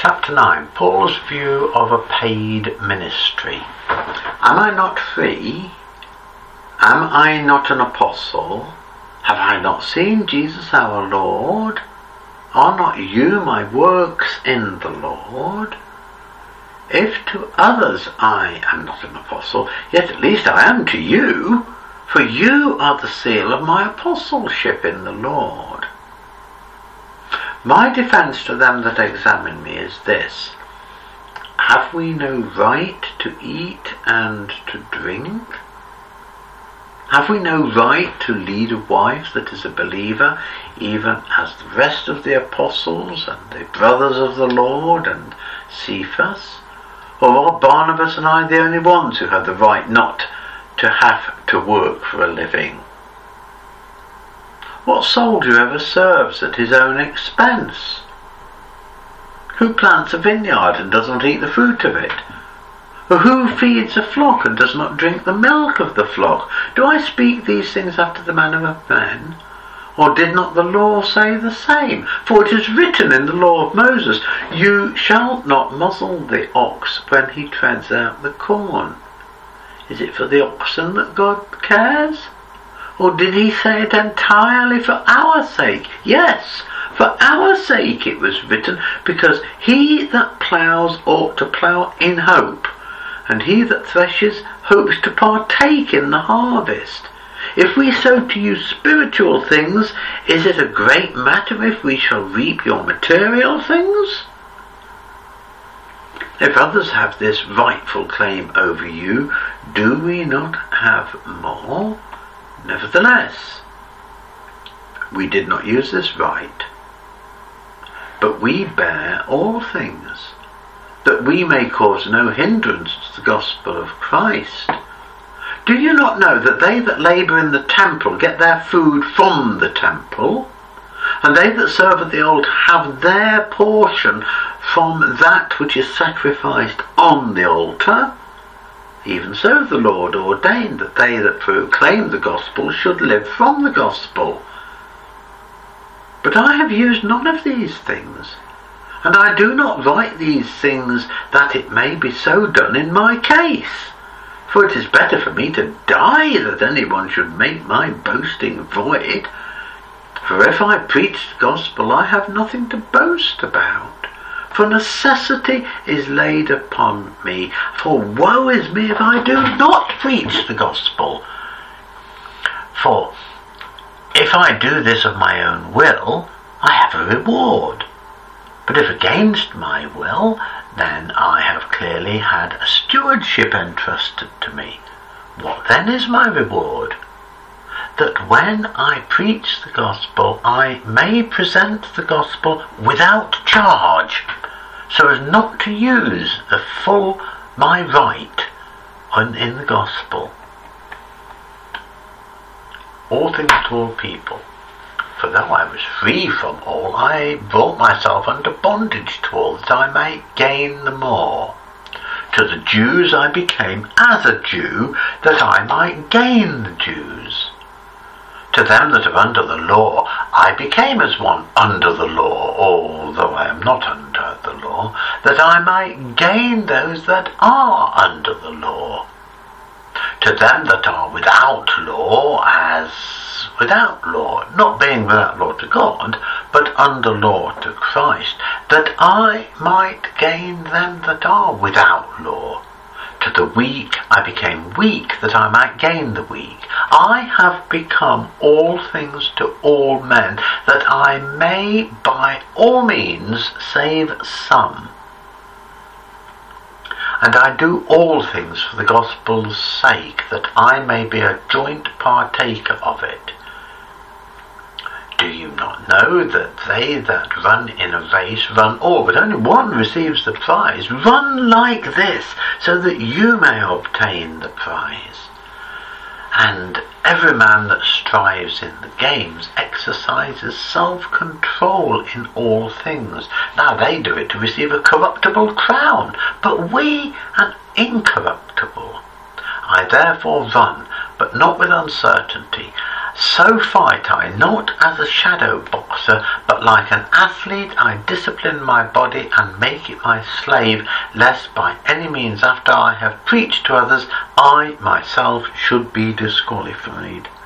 Chapter 9. Paul's view of a paid ministry. Am I not free? Am I not an apostle? Have I not seen Jesus our Lord? Are not you my works in the Lord? If to others I am not an apostle, yet at least I am to you, for you are the seal of my apostleship in the Lord. My defence to them that examine me is this: have we no right to eat and to drink? Have we no right to lead a wife that is a believer, even as the rest of the apostles and the brothers of the Lord and Cephas? Or are Barnabas and I the only ones who have the right not to have to work for a living? What soldier ever serves at his own expense? Who plants a vineyard and does not eat the fruit of it? Or who feeds a flock and does not drink the milk of the flock? Do I speak these things after the manner of men? Or did not the law say the same? For it is written in the law of Moses, you shall not muzzle the ox when he treads out the corn. Is it for the oxen that God cares? Or did he say it entirely for our sake? Yes, for our sake it was written, because he that ploughs ought to plough in hope, and he that threshes hopes to partake in the harvest. If we sow to you spiritual things, is it a great matter if we shall reap your material things? If others have this rightful claim over you, do we not have more? Nevertheless, we did not use this right, but we bear all things, that we may cause no hindrance to the gospel of Christ. Do you not know that they that labour in the temple get their food from the temple, and they that serve at the altar have their portion from that which is sacrificed on the altar? Even so the Lord ordained that they that proclaim the gospel should live from the gospel. But I have used none of these things, and I do not write these things that it may be so done in my case. For it is better for me to die that anyone should make my boasting void. For if I preach the gospel, I have nothing to boast about. For necessity is laid upon me. For woe is me if I do not preach the gospel. For if I do this of my own will, I have a reward. But if against my will, then I have clearly had a stewardship entrusted to me. What then is my reward? That when I preach the gospel, I may present the gospel without charge, so as not to use the full my right in the gospel. All things to all people. For though I was free from all, I brought myself under bondage to all, that I may gain the more. To the Jews I became as a Jew, that I might gain the Jews. To them that are under the law, I became as one under the law, although I am not under the law, that I might gain those that are under the law. To them that are without law, as without law, not being without law to God, but under law to Christ, that I might gain them that are without law. To the weak I became weak, that I might gain the weak. I have become all things to all men, that I may by all means save some. And I do all things for the gospel's sake, that I may be a joint partaker of it. Do you not know that they that run in a race run all, but only one receives the prize? Run like this, so that you may obtain the prize. And every man that strives in the games exercises self-control in all things. Now they do it to receive a corruptible crown, but we an incorruptible. I therefore run, but not with uncertainty, So fight I, not as a shadow boxer, but like an athlete. I discipline my body and make it my slave, lest by any means after I have preached to others, I myself should be disqualified.